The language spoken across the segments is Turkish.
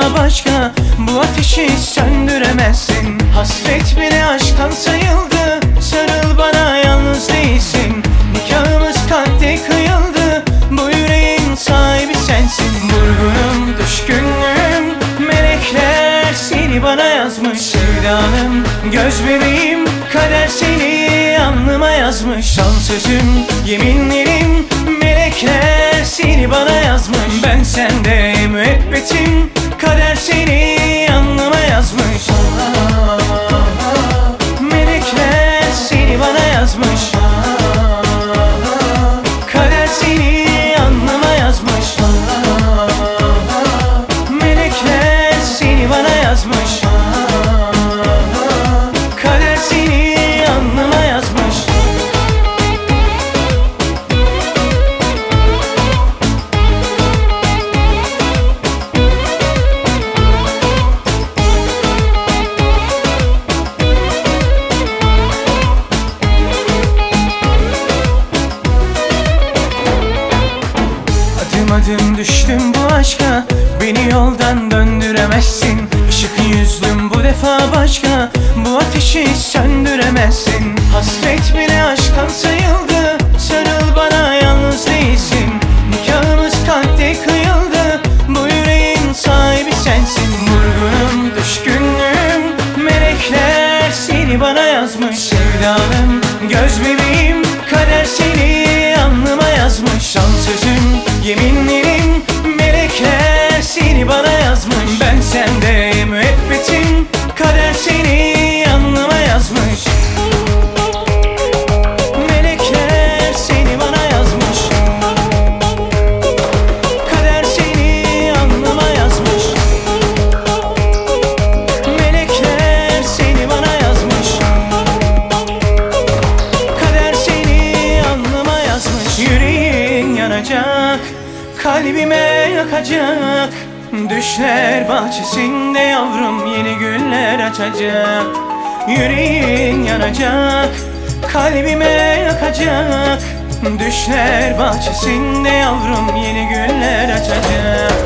defa başka, bu ateşi söndüremezsin. Hasret bile aşktan sayıldı, sarıl bana, yalnız değilsin. Nikahımız kalpte kıyıldı, bu yüreğin sahibi sensin. Vurgunum, düşkünlüğüm, melekler seni bana yazmış. Sevdanım, göz bebeğim, kader seni alnıma yazmış. Son sözüm, yeminlerim, melekler seni bana yazmış. Ben sende müebbetim, kader seni alnıma yazmış. Melekler seni bana yazmış. Kader seni alnıma yazmış. Melekler seni bana yazmış. Kader seni alnıma yazmış. Adım düştüm bu aşka, beni yoldan döndüremezsin. Işık yüzlüm bu defa başka, bu ateşi söndüremezsin. Hasret bile aşktan sayıldı, sarıl bana, yalnız değilsin. Nikahımız kalpte kıyıldı, bu yüreğin sahibi sensin. Vurgunum, düşkünlüğüm, melekler seni bana yazmış. Sevdanım, göz bebeğim, kader seni alnıma yazmış. Son sözüm, yeminlerim, melekler seni bana yazmış. Ben sende müebbetim, kader seni alnıma yazmış. Melekler seni bana yazmış. Kader seni alnıma yazmış. Melekler seni bana yazmış. Kader seni alnıma yazmış. Yüreğin yanacak, kalbime yakacak. Düşler bahçesinde yavrum yeni güller açacak. Yüreğin yanacak, kalbime yakacak. Düşler bahçesinde yavrum yeni güller açacak.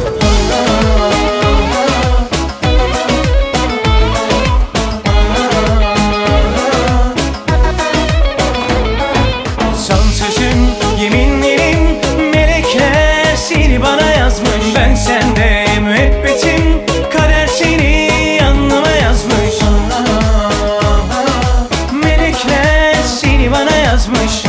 Son sözüm, yeminlerim, melekler seni bana yazmış. Ben sende müebbetim, kader seni alnıma yazmış. Melekler seni bana yazmış.